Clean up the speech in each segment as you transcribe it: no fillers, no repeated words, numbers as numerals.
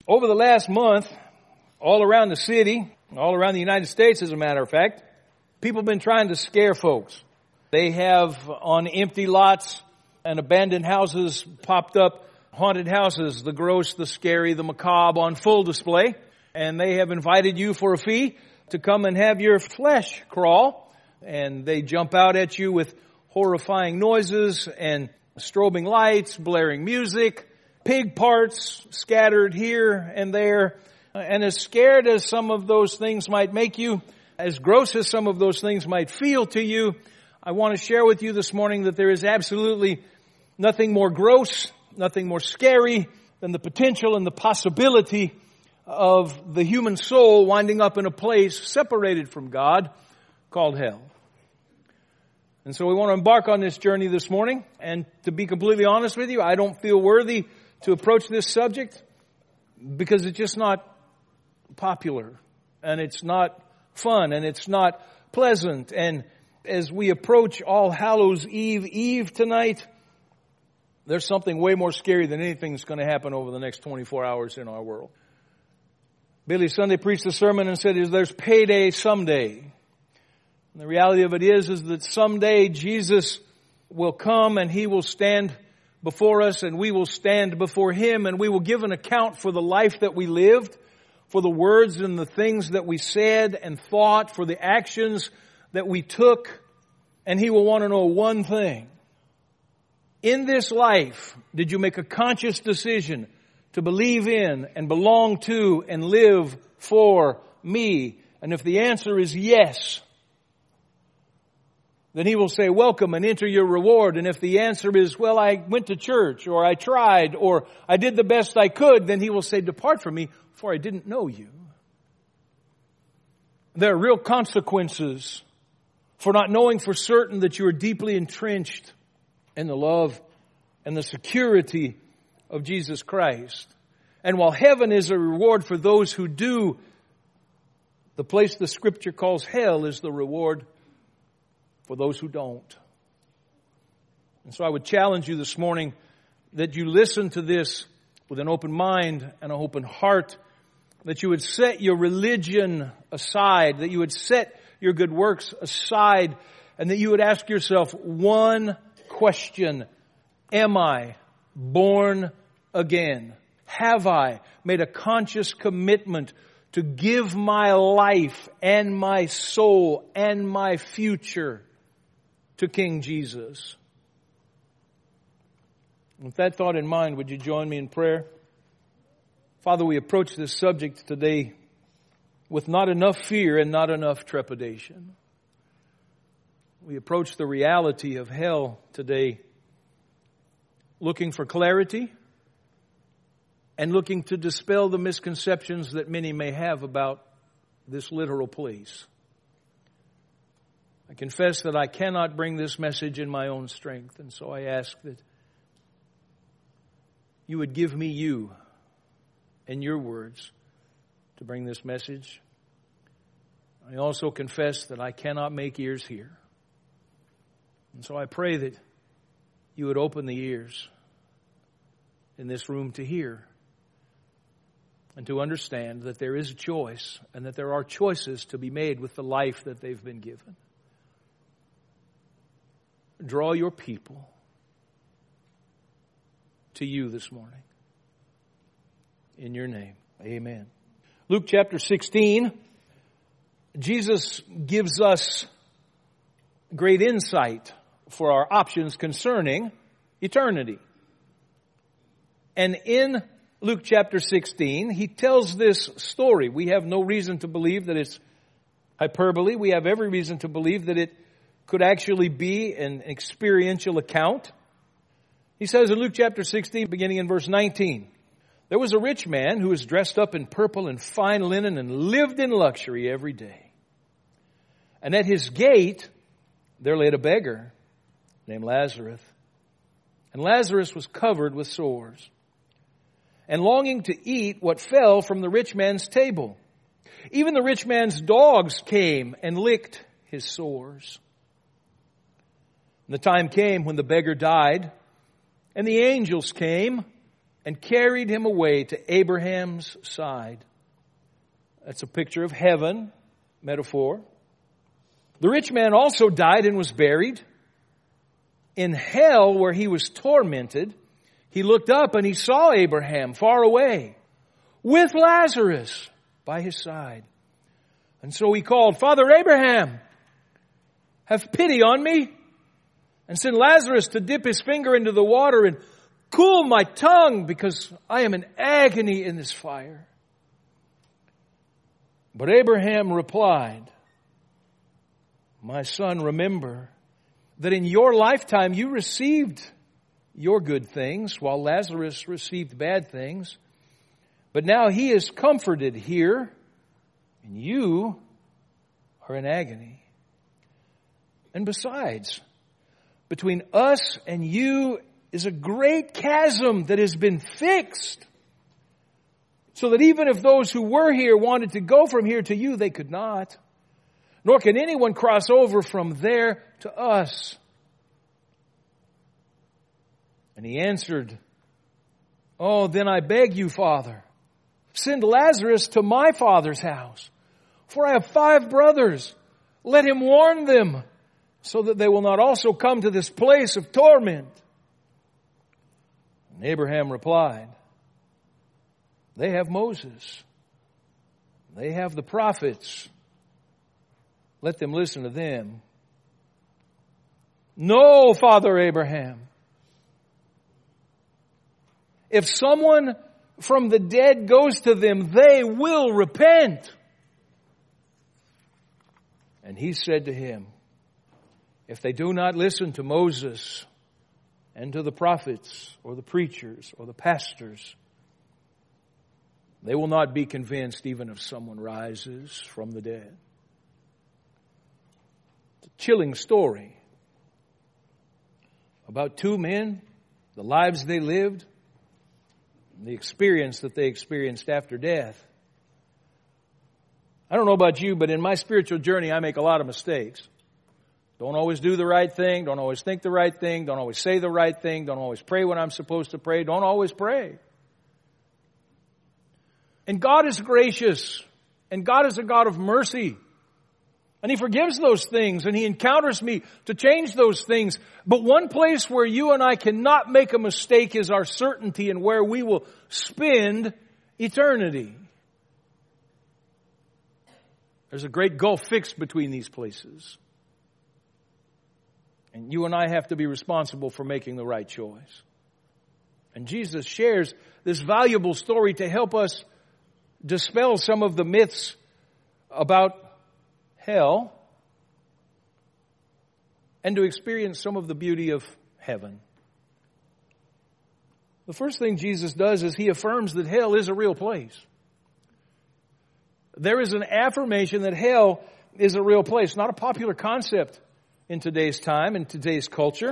Over the last month, all around the city, all around the United States, as a matter of fact, people have been trying to scare folks. They have, on empty lots and abandoned houses, popped up haunted houses, the gross, the scary, the macabre, on full display. And they have invited you for a fee to come and have your flesh crawl. And they jump out at you with horrifying noises and strobing lights, blaring music, pig parts scattered here and there. And as scared as some of those things might make you, as gross as some of those things might feel to you, I want to share with you this morning that there is absolutely nothing more gross, nothing more scary than the potential and the possibility of the human soul winding up in a place separated from God called hell. And so we want to embark on this journey this morning. And to be completely honest with you, I don't feel worthy to approach this subject because it's just not popular and it's not fun and it's not pleasant. And as we approach All Hallows Eve tonight, there's something way more scary than anything that's going to happen over the next 24 hours in our world. Billy Sunday preached a sermon and said, there's payday someday. And the reality of it is that someday Jesus will come and He will stand before us and we will stand before Him and we will give an account for the life that we lived, for the words and the things that we said and thought, for the actions that we took. And He will want to know one thing. In this life, did you make a conscious decision to believe in and belong to and live for me? And if the answer is yes, then He will say, welcome and enter your reward. And if the answer is, well, I went to church, or I tried, or I did the best I could, then He will say, depart from me, for I didn't know you. There are real consequences for not knowing for certain that you are deeply entrenched in the love and the security of Jesus Christ. And while heaven is a reward for those who do, the place the Scripture calls hell is the reward for those who don't. And so I would challenge you this morning that you listen to this with an open mind and an open heart, that you would set your religion aside, that you would set your good works aside, and that you would ask yourself one question: am I born again? Have I made a conscious commitment to give my life and my soul and my future to King Jesus? With that thought in mind, would you join me in prayer? Father, we approach this subject today with not enough fear and not enough trepidation. We approach the reality of hell today looking for clarity and looking to dispel the misconceptions that many may have about this literal place. I confess that I cannot bring this message in my own strength, and so I ask that you would give me you and your words to bring this message. I also confess that I cannot make ears hear. And so I pray that you would open the ears in this room to hear and to understand that there is a choice and that there are choices to be made with the life that they've been given. Draw your people to you this morning. In your name, amen. Luke chapter 16, Jesus gives us great insight for our options concerning eternity. And in Luke chapter 16, He tells this story. We have no reason to believe that it's hyperbole. We have every reason to believe that it could actually be an experiential account. He says in Luke chapter 16, beginning in verse 19, there was a rich man who was dressed up in purple and fine linen and lived in luxury every day. And at his gate there laid a beggar named Lazarus. And Lazarus was covered with sores and longing to eat what fell from the rich man's table. Even the rich man's dogs came and licked his sores. And the time came when the beggar died, and the angels came and carried him away to Abraham's side. That's a picture of heaven, metaphor. The rich man also died and was buried. In hell, where he was tormented, he looked up and he saw Abraham far away with Lazarus by his side. And so he called, "Father Abraham, have pity on me, and send Lazarus to dip his finger into the water and cool my tongue, because I am in agony in this fire." But Abraham replied, "My son, remember that in your lifetime you received your good things, while Lazarus received bad things. But now he is comforted here, and you are in agony. And besides, between us and you is a great chasm that has been fixed, so that even if those who were here wanted to go from here to you, they could not. Nor can anyone cross over from there to us." And he answered, "Oh, then I beg you, Father, send Lazarus to my father's house, for I have 5 brothers. Let him warn them, so that they will not also come to this place of torment." And Abraham replied, "They have Moses. They have the prophets. Let them listen to them." "No, Father Abraham. If someone from the dead goes to them, they will repent." And he said to him, "If they do not listen to Moses and to the prophets or the preachers or the pastors, they will not be convinced even if someone rises from the dead." It's a chilling story about 2 men, the lives they lived, the experience that they experienced after death. I don't know about you, but in my spiritual journey, I make a lot of mistakes. Don't always do the right thing, don't always think the right thing, don't always say the right thing, don't always pray when I'm supposed to pray, don't always pray. And God is gracious, and God is a God of mercy. And He forgives those things, and He encounters me to change those things. But one place where you and I cannot make a mistake is our certainty and where we will spend eternity. There's a great gulf fixed between these places. And you and I have to be responsible for making the right choice. And Jesus shares this valuable story to help us dispel some of the myths about hell and to experience some of the beauty of heaven. The first thing Jesus does is He affirms that hell is a real place. There is an affirmation that hell is a real place, not a popular concept in today's time, in today's culture.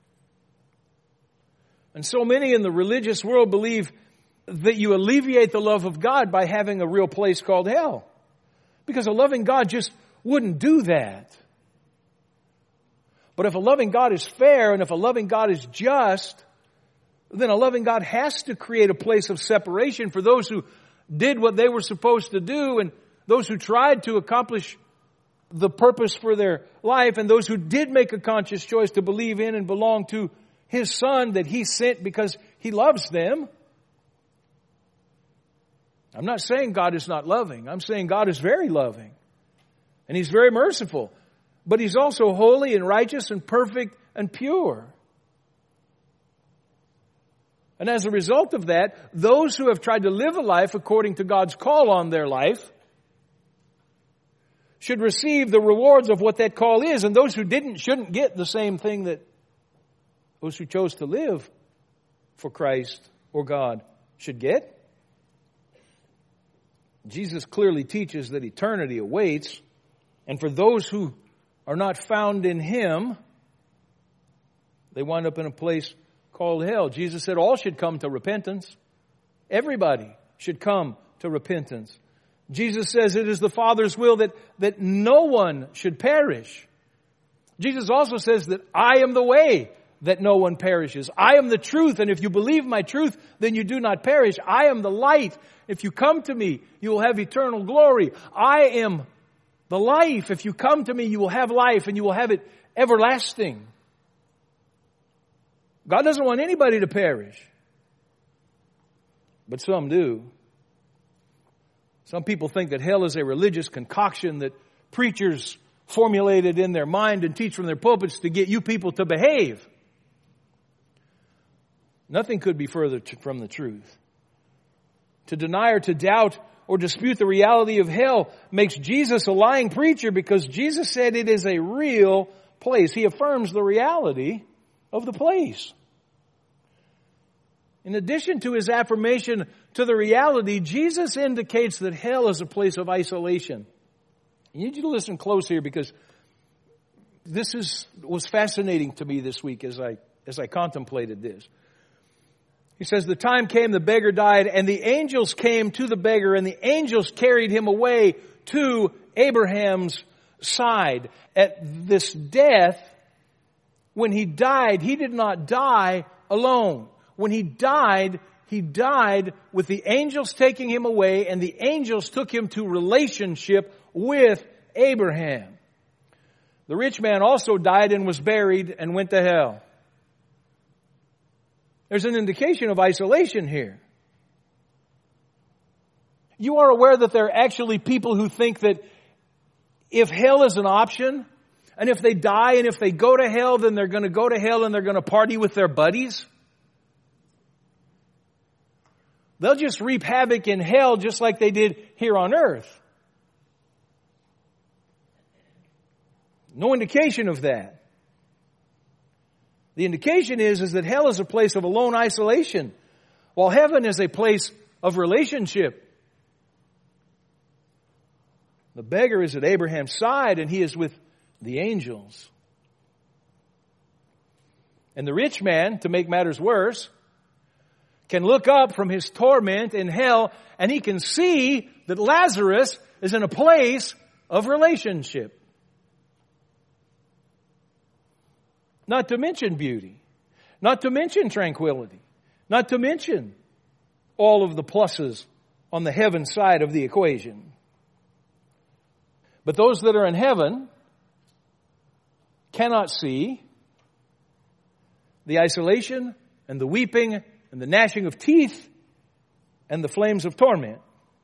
And so many in the religious world believe that you alleviate the love of God by having a real place called hell. Because a loving God just wouldn't do that. But if a loving God is fair and if a loving God is just, then a loving God has to create a place of separation for those who did what they were supposed to do and those who tried to accomplish the purpose for their life and those who did make a conscious choice to believe in and belong to His Son that He sent because He loves them. I'm not saying God is not loving. I'm saying God is very loving. And He's very merciful. But He's also holy and righteous and perfect and pure. And as a result of that, those who have tried to live a life according to God's call on their life should receive the rewards of what that call is. And those who didn't shouldn't get the same thing that those who chose to live for Christ or God should get. Jesus clearly teaches that eternity awaits. And for those who are not found in Him, they wind up in a place called hell. Jesus said all should come to repentance. Everybody should come to repentance. Jesus says it is the Father's will that no one should perish. Jesus also says that I am the way, that no one perishes. I am the truth, and if you believe my truth, then you do not perish. I am the light. If you come to me, you will have eternal glory. I am the life. If you come to me, you will have life, and you will have it everlasting. God doesn't want anybody to perish. But some do. Some people think that hell is a religious concoction that preachers formulated in their mind and teach from their pulpits to get you people to behave. Nothing could be further from the truth. To deny or to doubt or dispute the reality of hell makes Jesus a lying preacher, because Jesus said it is a real place. He affirms the reality of the place. In addition to his affirmation to the reality, Jesus indicates that hell is a place of isolation. I need you to listen close here, because this was fascinating to me this week as I contemplated this. He says, the time came, the beggar died, and the angels came to the beggar, and the angels carried him away to Abraham's side. At this death, when he died, he did not die alone. When he died with the angels taking him away, and the angels took him to relationship with Abraham. The rich man also died and was buried and went to hell. There's an indication of isolation here. You are aware that there are actually people who think that if hell is an option, and if they die and if they go to hell, then they're going to go to hell and they're going to party with their buddies. They'll just reap havoc in hell just like they did here on earth. No indication of that. The indication is that hell is a place of alone isolation, while heaven is a place of relationship. The beggar is at Abraham's side, and he is with the angels. And the rich man, to make matters worse, can look up from his torment in hell, and he can see that Lazarus is in a place of relationship. Not to mention beauty. Not to mention tranquility. Not to mention all of the pluses on the heaven side of the equation. But those that are in heaven cannot see the isolation and the weeping and the gnashing of teeth and the flames of torment.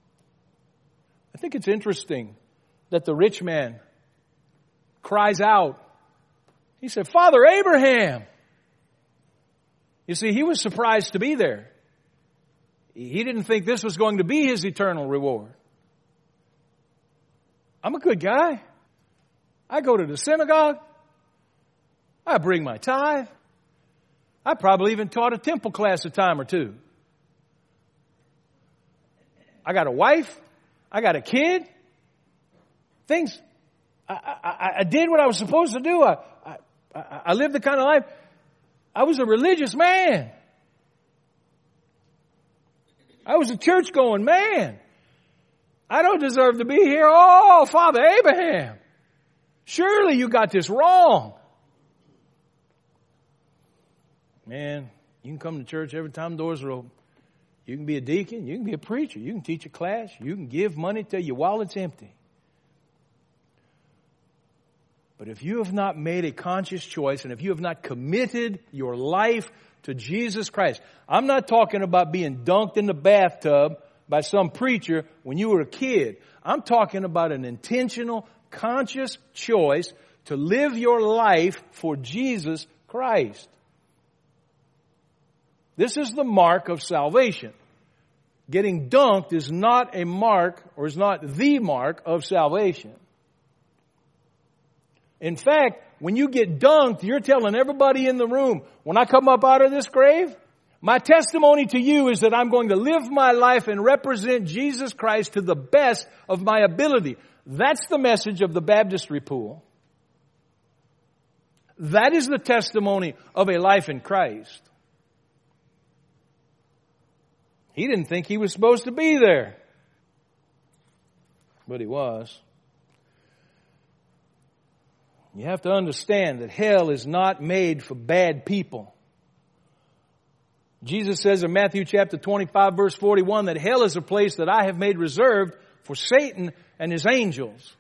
I think it's interesting that the rich man cries out. He said, Father Abraham. You see, he was surprised to be there. He didn't think this was going to be his eternal reward. I'm a good guy. I go to the synagogue. I bring my tithe. I probably even taught a temple class a time or two. I got a wife. I got a kid. I did what I was supposed to do. I lived the kind of life. I was a religious man. I was a church-going man. I don't deserve to be here. Oh, Father Abraham, surely you got this wrong. Man, you can come to church every time doors are open. You can be a deacon. You can be a preacher. You can teach a class. You can give money till your wallet's empty. But if you have not made a conscious choice, and if you have not committed your life to Jesus Christ, I'm not talking about being dunked in the bathtub by some preacher when you were a kid. I'm talking about an intentional, conscious choice to live your life for Jesus Christ. This is the mark of salvation. Getting dunked is not a mark, or is not the mark of salvation. In fact, when you get dunked, you're telling everybody in the room, when I come up out of this grave, my testimony to you is that I'm going to live my life and represent Jesus Christ to the best of my ability. That's the message of the baptistry pool. That is the testimony of a life in Christ. He didn't think he was supposed to be there, but he was. You have to understand that hell is not made for bad people. Jesus says in Matthew chapter 25 verse 41 that hell is a place that I have made reserved for Satan and his angels.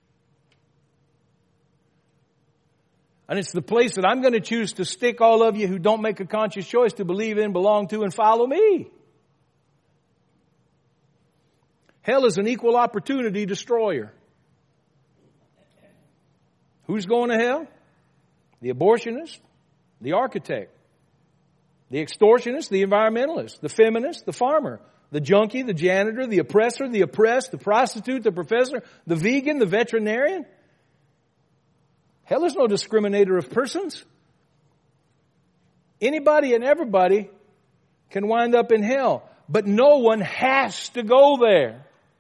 And it's the place that I'm going to choose to stick all of you who don't make a conscious choice to believe in, belong to, and follow me. Hell is an equal opportunity destroyer. Who's going to hell? The abortionist, the architect, the extortionist, the environmentalist, the feminist, the farmer, the junkie, the janitor, the oppressor, the oppressed, the prostitute, the professor, the vegan, the veterinarian. Hell is no discriminator of persons. Anybody and everybody can wind up in hell, but no one has to go there.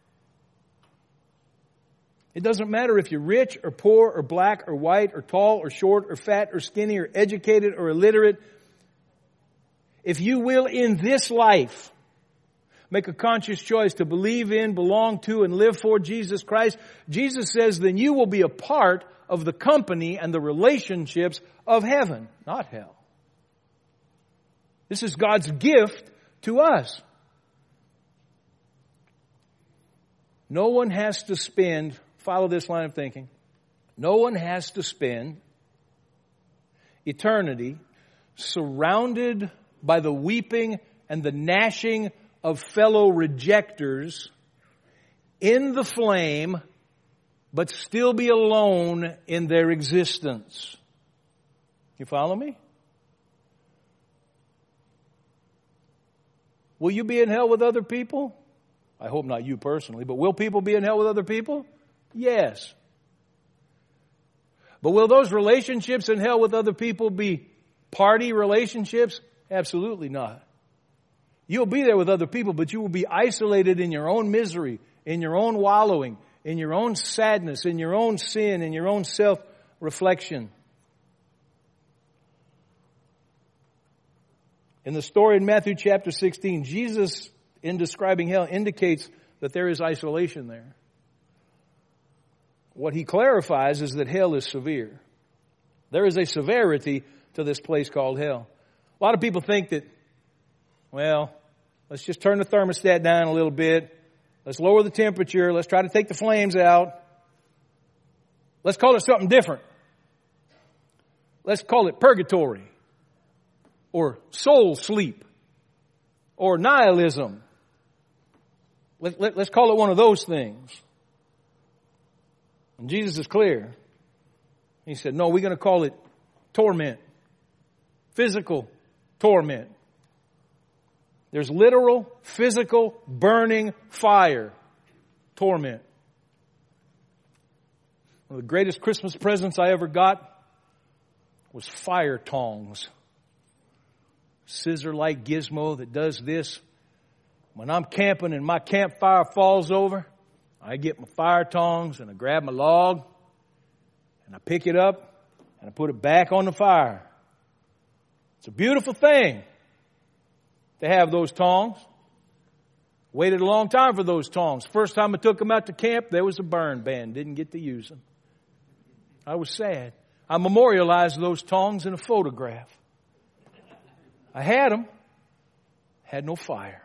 It doesn't matter if you're rich or poor or black or white or tall or short or fat or skinny or educated or illiterate. If you will in this life make a conscious choice to believe in, belong to, and live for Jesus Christ, Jesus says then you will be a part of the company and the relationships of heaven, not hell. This is God's gift to us. No one has to spend, follow this line of thinking, no one has to spend eternity surrounded by the weeping and the gnashing of fellow rejectors in the flame, but still be alone in their existence. You follow me? Will you be in hell with other people? I hope not you personally, but will people be in hell with other people? Yes. But will those relationships in hell with other people be party relationships? Absolutely not. You'll be there with other people, but you will be isolated in your own misery, in your own wallowing, in your own sadness, in your own sin, in your own self-reflection. In the story in Matthew chapter 16, Jesus, in describing hell, indicates that there is isolation there. What he clarifies is that hell is severe. There is a severity to this place called hell. A lot of people think that, well, let's just turn the thermostat down a little bit. Let's lower the temperature. Let's try to take the flames out. Let's call it something different. Let's call it purgatory or soul sleep or nihilism. Let's call it one of those things. And Jesus is clear. He said, no, we're going to call it torment. Physical torment. There's literal, physical, burning fire. Torment. One of the greatest Christmas presents I ever got was fire tongs. Scissor-like gizmo that does this. When I'm camping and my campfire falls over, I get my fire tongs and I grab my log and I pick it up and I put it back on the fire. It's a beautiful thing to have those tongs. Waited a long time for those tongs. First time I took them out to camp, there was a burn ban. Didn't get to use them. I was sad. I memorialized those tongs in a photograph. I had them. Had no fire.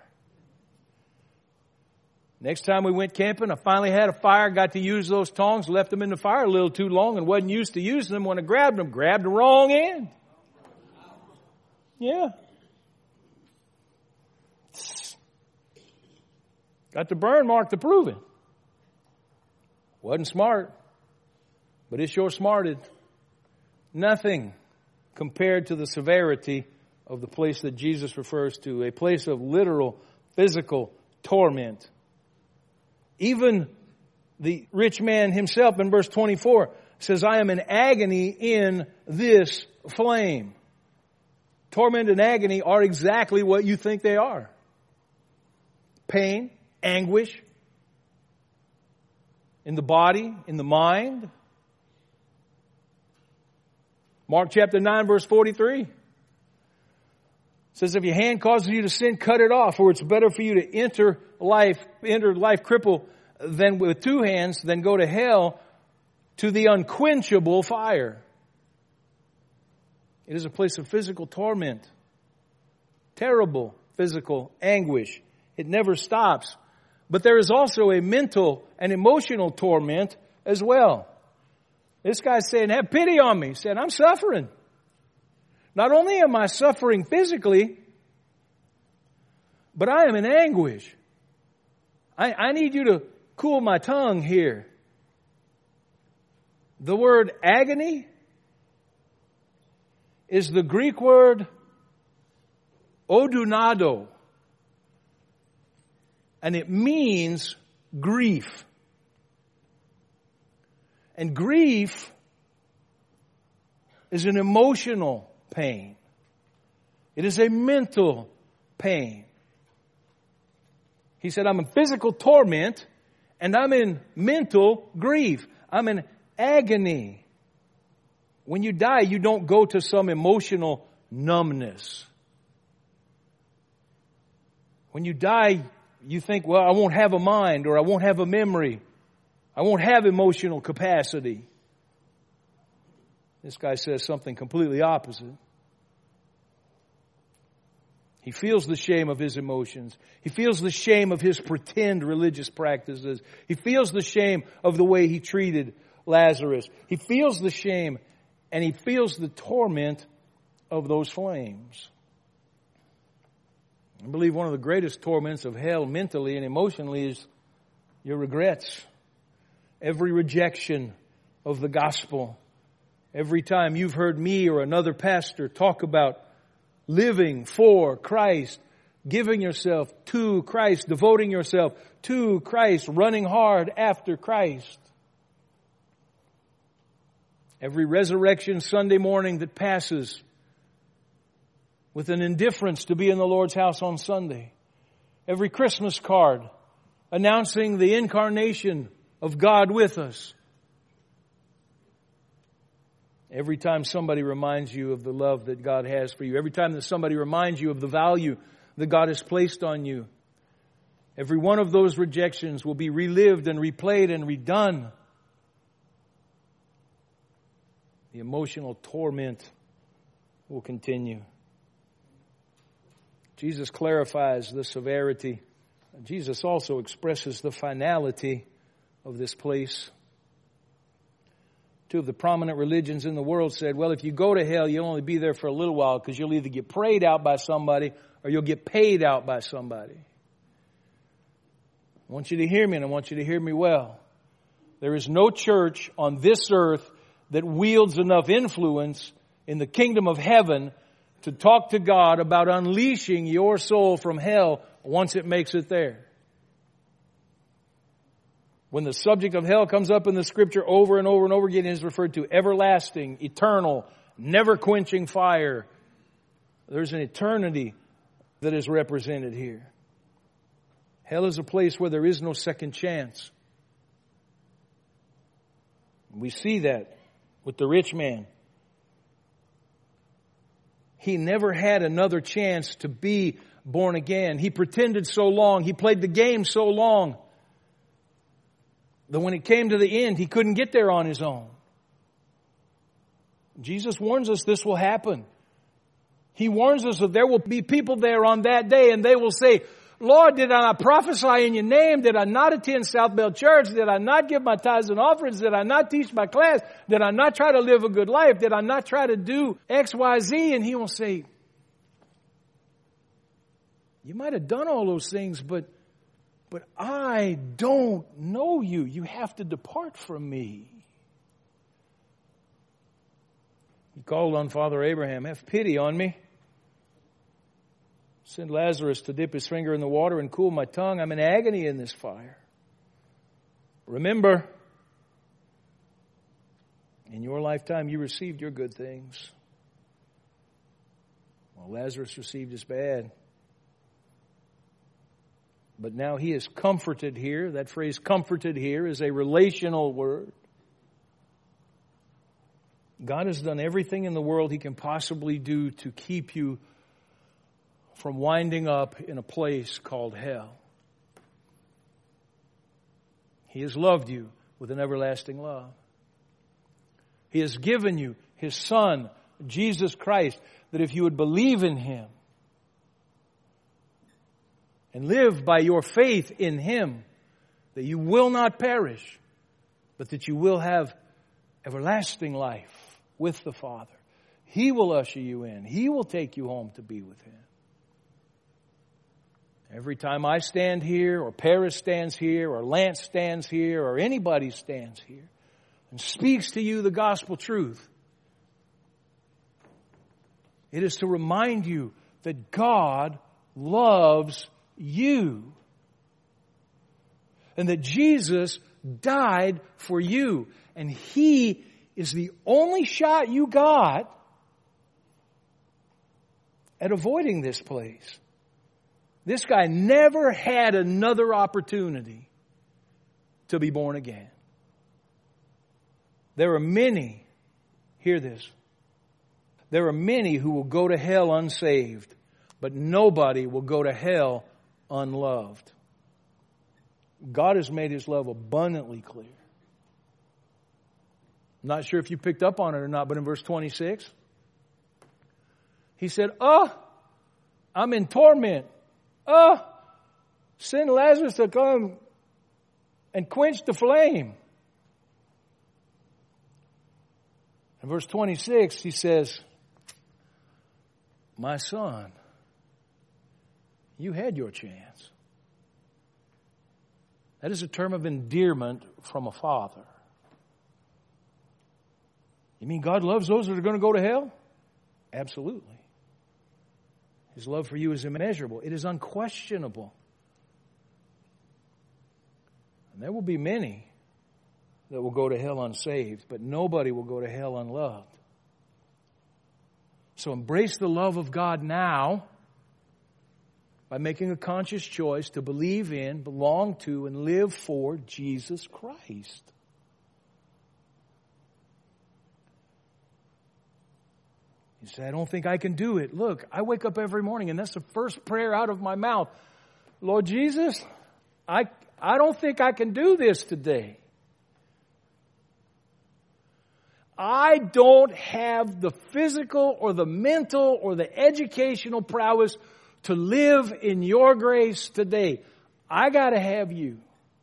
Next time we went camping, I finally had a fire, got to use those tongs, left them in the fire a little too long and wasn't used to using them. When I grabbed them, grabbed the wrong end. Yeah. Got the burn mark to prove it. Wasn't smart, but it sure smarted. Nothing compared to the severity of the place that Jesus refers to, a place of literal, physical torment. Even the rich man himself in verse 24 says, I am in agony in this flame. Torment and agony are exactly what you think they are. Pain, anguish in the body, in the mind. Mark chapter 9 verse 43 says, if your hand causes you to sin, cut it off, for it's better for you to enter life crippled than with two hands than go to hell to the unquenchable fire. It is a place of physical torment, terrible physical anguish. It never stops. But there is also a mental and emotional torment as well. This guy's saying, have pity on me. He said, I'm suffering. Not only am I suffering physically, but I am in anguish. I need you to cool my tongue here. The word agony is the Greek word odunado. And it means grief. And grief is an emotional pain. It is a mental pain. He said, I'm in physical torment and I'm in mental grief. I'm in agony. When you die, you don't go to some emotional numbness. When you die, you think, well, I won't have a mind, or I won't have a memory. I won't have emotional capacity. This guy says something completely opposite. He feels the shame of his emotions. He feels the shame of his pretend religious practices. He feels the shame of the way he treated Lazarus. He feels the shame, and he feels the torment of those flames. I believe one of the greatest torments of hell mentally and emotionally is your regrets. Every rejection of the gospel. Every time you've heard me or another pastor talk about living for Christ, giving yourself to Christ, devoting yourself to Christ, running hard after Christ. Every resurrection Sunday morning that passes with an indifference to be in the Lord's house on Sunday. Every Christmas card announcing the incarnation of God with us. Every time somebody reminds you of the love that God has for you. Every time that somebody reminds you of the value that God has placed on you. Every one of those rejections will be relived and replayed and redone. The emotional torment will continue. Jesus clarifies the severity. Jesus also expresses the finality of this place. Two of the prominent religions in the world said, well, if you go to hell, you'll only be there for a little while because you'll either get prayed out by somebody or you'll get paid out by somebody. I want you to hear me, and I want you to hear me well. There is no church on this earth that wields enough influence in the kingdom of heaven to talk to God about unleashing your soul from hell once it makes it there. When the subject of hell comes up in the Scripture over and over and over again, it is referred to everlasting, eternal, never quenching fire. There's an eternity that is represented here. Hell is a place where there is no second chance. We see that with the rich man. He never had another chance to be born again. He pretended so long. He played the game so long that when it came to the end, he couldn't get there on his own. Jesus warns us this will happen. He warns us that there will be people there on that day, and they will say, Lord, did I not prophesy in your name? Did I not attend South Bell Church? Did I not give my tithes and offerings? Did I not teach my class? Did I not try to live a good life? Did I not try to do X, Y, Z? And he will say, you might have done all those things, but I don't know you. You have to depart from me. He called on Father Abraham, have pity on me. Send Lazarus to dip his finger in the water and cool my tongue. I'm in agony in this fire. Remember, in your lifetime you received your good things, while Lazarus received his bad. But now he is comforted here. That phrase comforted here is a relational word. God has done everything in the world He can possibly do to keep you from winding up in a place called hell. He has loved you with an everlasting love. He has given you His Son, Jesus Christ, that if you would believe in Him and live by your faith in Him, that you will not perish, but that you will have everlasting life with the Father. He will usher you in. He will take you home to be with Him. Every time I stand here, or Paris stands here, or Lance stands here, or anybody stands here and speaks to you the gospel truth, it is to remind you that God loves you. And that Jesus died for you. And He is the only shot you got at avoiding this place. This guy never had another opportunity to be born again. There are many, hear this, there are many who will go to hell unsaved, but nobody will go to hell unloved. God has made His love abundantly clear. I'm not sure if you picked up on it or not, but in verse 26, He said, I'm in torment. Send Lazarus to come and quench the flame. In verse 26, He says, my son, you had your chance. That is a term of endearment from a father. You mean God loves those that are going to go to hell? Absolutely. His love for you is immeasurable. It is unquestionable. And there will be many that will go to hell unsaved, but nobody will go to hell unloved. So embrace the love of God now by making a conscious choice to believe in, belong to, and live for Jesus Christ. You say, I don't think I can do it. Look, I wake up every morning and that's the first prayer out of my mouth. Lord Jesus, I don't think I can do this today. I don't have the physical or the mental or the educational prowess to live in your grace today. I got to have you.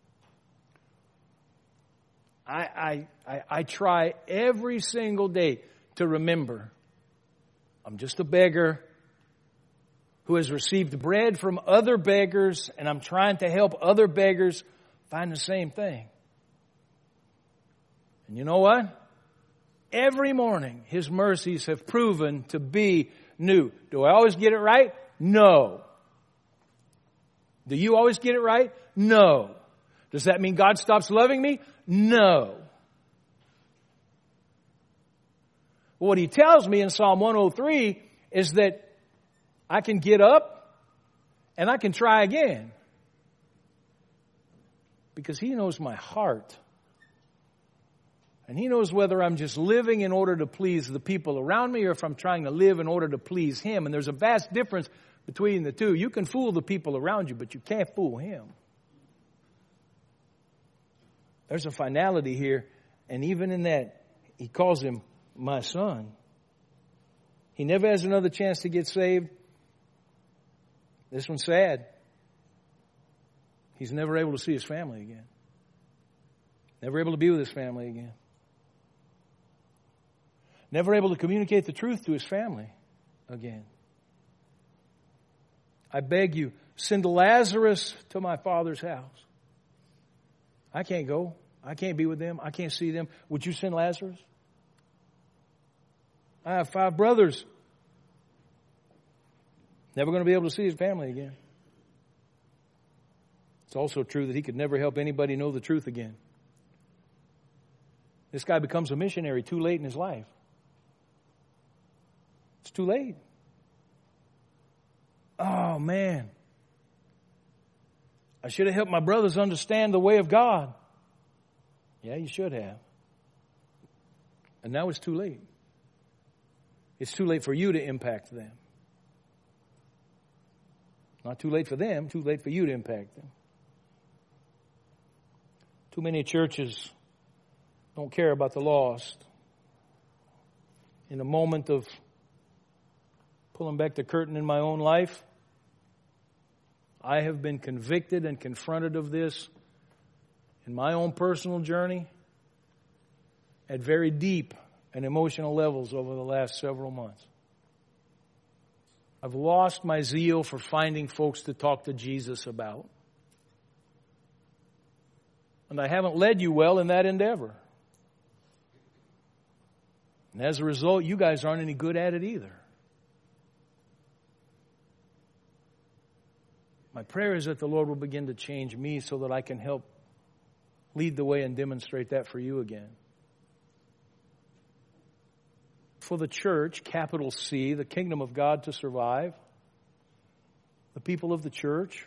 I try every single day to remember I'm just a beggar who has received bread from other beggars, and I'm trying to help other beggars find the same thing. And you know what? Every morning, His mercies have proven to be new. Do I always get it right? No. Do you always get it right? No. Does that mean God stops loving me? No. What He tells me in Psalm 103 is that I can get up and I can try again. Because He knows my heart. And He knows whether I'm just living in order to please the people around me or if I'm trying to live in order to please Him. And there's a vast difference between the two. You can fool the people around you, but you can't fool Him. There's a finality here. And even in that, He calls Him my son. He never has another chance to get saved. This one's sad. He's never able to see his family again. Never able to be with his family again. Never able to communicate the truth to his family again. I beg you, send Lazarus to my father's house. I can't go. I can't be with them. I can't see them. Would you send Lazarus? I have 5 brothers. Never going to be able to see his family again. It's also true that he could never help anybody know the truth again. This guy becomes a missionary too late in his life. It's too late. Oh, man. I should have helped my brothers understand the way of God. Yeah, you should have. And now it's too late. It's too late for you to impact them. Not too late for them, too late for you to impact them. Too many churches don't care about the lost. in a moment of pulling back the curtain in my own life, I have been convicted and confronted of this in my own personal journey at very deep and emotional levels over the last several months. I've lost my zeal for finding folks to talk to Jesus about. And I haven't led you well in that endeavor. And as a result, you guys aren't any good at it either. My prayer is that the Lord will begin to change me so that I can help lead the way and demonstrate that for you again. For the church, capital C, the kingdom of God to survive, the people of the church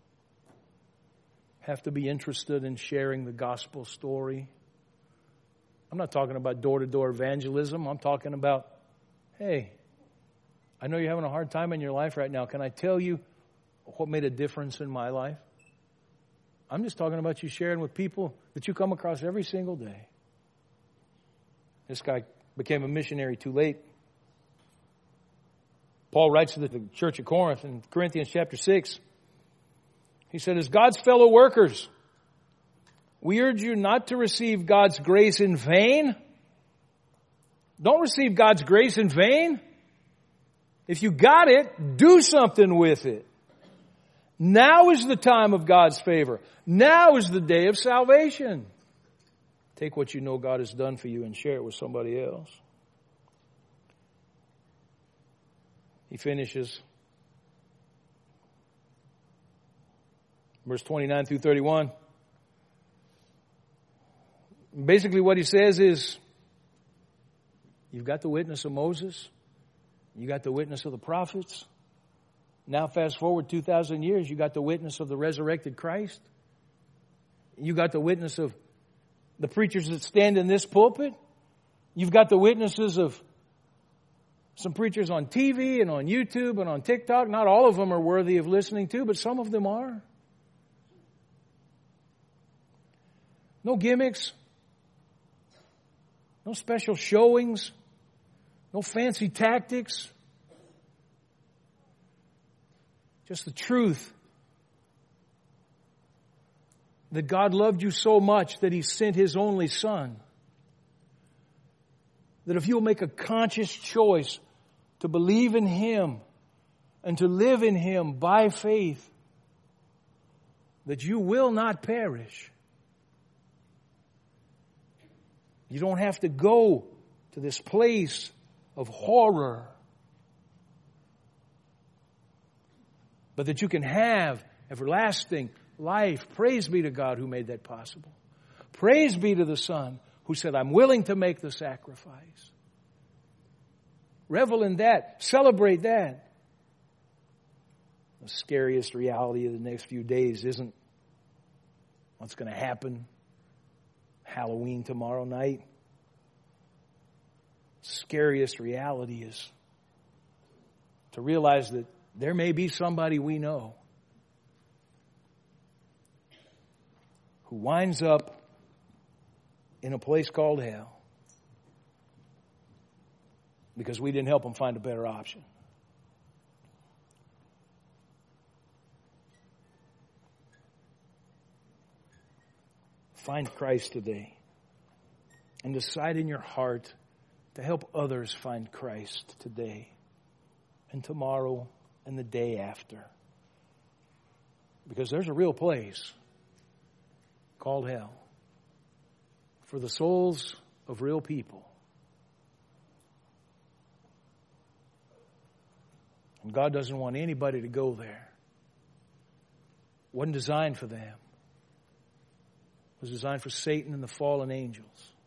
have to be interested in sharing the gospel story. I'm not talking about door-to-door evangelism. I'm talking about, hey, I know you're having a hard time in your life right now. Can I tell you what made a difference in my life? I'm just talking about you sharing with people that you come across every single day. This guy became a missionary too late. Paul writes to the church of Corinth in Corinthians chapter 6. He said, as God's fellow workers, we urge you not to receive God's grace in vain. Don't receive God's grace in vain. If you got it, do something with it. Now is the time of God's favor. Now is the day of salvation. Take what you know God has done for you and share it with somebody else. He finishes. Verse 29 through 31. Basically what he says is, you've got the witness of Moses. You got the witness of the prophets. Now fast forward 2,000 years, you got the witness of the resurrected Christ. You got the witness of the preachers that stand in this pulpit. You've got the witnesses of some preachers on TV and on YouTube and on TikTok. Not all of them are worthy of listening to, but some of them are. No gimmicks. No special showings. No fancy tactics. Just the truth that God loved you so much that He sent His only Son. That if you'll make a conscious choice to believe in Him and to live in Him by faith, that you will not perish. You don't have to go to this place of horror, but that you can have everlasting life. Praise be to God who made that possible. Praise be to the Son who said, I'm willing to make the sacrifice. Revel in that. Celebrate that. The scariest reality of the next few days isn't what's going to happen Halloween tomorrow night. Scariest reality is to realize that there may be somebody we know who winds up in a place called hell because we didn't help them find a better option. Find Christ today and decide in your heart to help others find Christ today and tomorrow and the day after. Because there's a real place called hell for the souls of real people. And God doesn't want anybody to go there. It wasn't designed for them. It was designed for Satan and the fallen angels.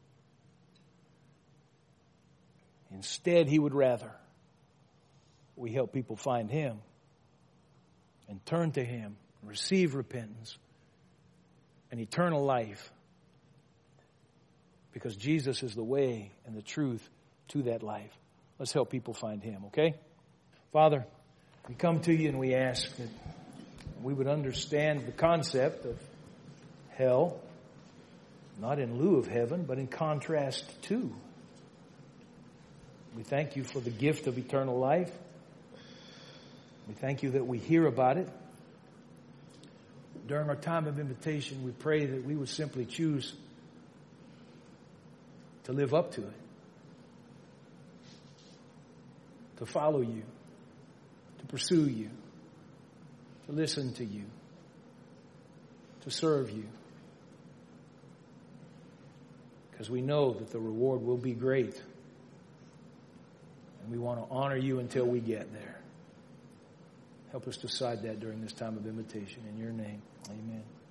Instead, He would rather we help people find Him and turn to Him, receive repentance and eternal life, because Jesus is the way and the truth to that life. Let's help people find Him, okay? Father, we come to You and we ask that we would understand the concept of hell, not in lieu of heaven, but in contrast to. We thank you for the gift of eternal life. We thank you that we hear about it. During our time of invitation, we pray that we would simply choose to live up to it, to follow you, to pursue you, to listen to you, to serve you. Because we know that the reward will be great. And we want to honor you until we get there. Help us decide that during this time of invitation. In your name, amen.